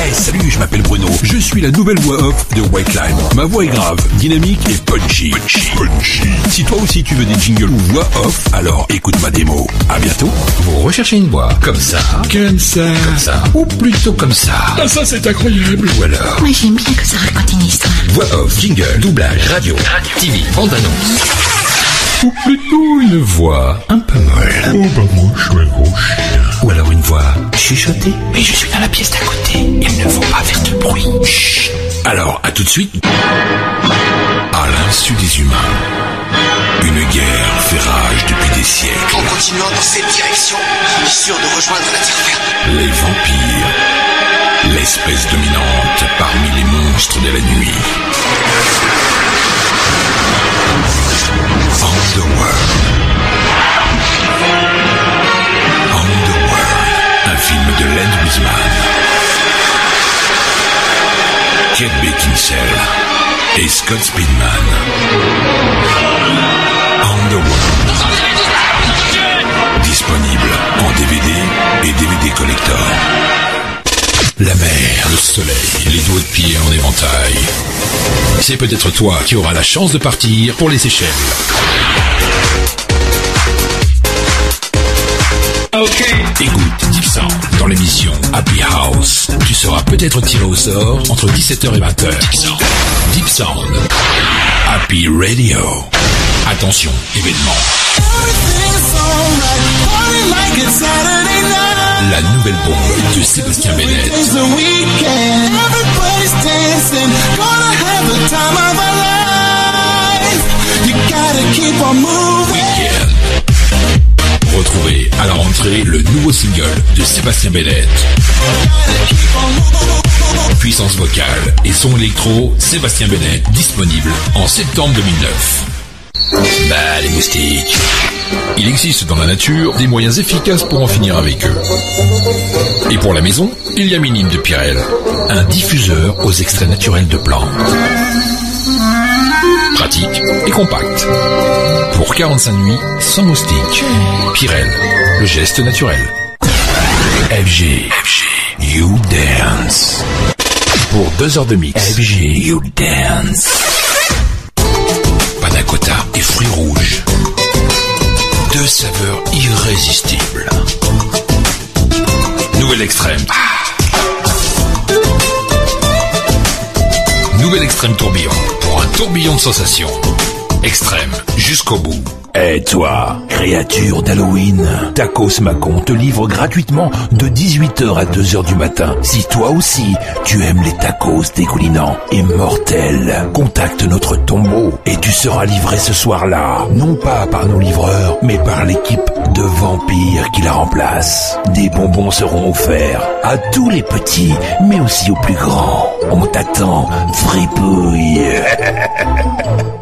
Hey, salut, je m'appelle Bruno. Je suis la nouvelle voix off de White Line. Ma voix est grave, dynamique et punchy. Si toi aussi tu veux des jingles ou voix off, alors écoute ma démo. À bientôt. Vous recherchez une voix comme ça, comme ça, ou plutôt comme ça. Ah, ça c'est incroyable. Ou alors, Moi j'aime bien que ça raconte une histoire. voix off, jingle, doublage, radio, TV, bande-annonce. Ou plutôt une voix un peu molle. Oh bah moi je suis un gros chien. Ou alors une voix chuchotée. Mais je suis dans la pièce d'à côté. Il ne faut pas faire de bruit. Chut. Alors, à tout de suite. À l'insu des humains, une guerre fait rage depuis des siècles. En continuant dans cette direction, je suis sûr de rejoindre la terre ferme. Les vampires, l'espèce dominante parmi les monstres de la nuit. Underworld. Un film de Len Wiseman. Kate Beckinsale et Scott Speedman. Underworld. Disponible en DVD et DVD collector. La mer, le soleil, les doigts de pied en éventail. C'est peut-être toi qui auras la chance de partir pour les Seychelles. Écoute Deep Sound dans l'émission Happy House. Tu seras peut-être tiré au sort entre 17h et 20h. Deep Sound. Happy Radio. Attention, événement. La nouvelle bombe de Sébastien Bennett. Weekend. Retrouvez à la rentrée le nouveau single de Sébastien Bennett. Puissance vocale et son électro, Sébastien Bennett, disponible en septembre 2009. Bah, les moustiques. Il existe dans la nature des moyens efficaces pour en finir avec eux. Et pour la maison, il y a Minime de Pirel, un diffuseur aux extraits naturels de plantes. Pratique et compact. Pour 45 nuits, sans moustiques. Pirel, le geste naturel. FG, You Dance. Pour 2 heures de mix. FG, You Dance. Panna cotta et fruits rouges. 2 saveurs irrésistibles. Nouvelle extrême. Nouvelle extrême tourbillon. Pour un tourbillon de sensations. Extrême jusqu'au bout. Eh toi, créature d'Halloween, Tacos Macon te livre gratuitement de 18h à 2h du matin. Si toi aussi, tu aimes les tacos dégoulinants et mortels, contacte notre tombeau et tu seras livré ce soir-là, non pas par nos livreurs, mais par l'équipe de vampires qui la remplace. Des bonbons seront offerts à tous les petits, mais aussi aux plus grands. On t'attend, fripouille.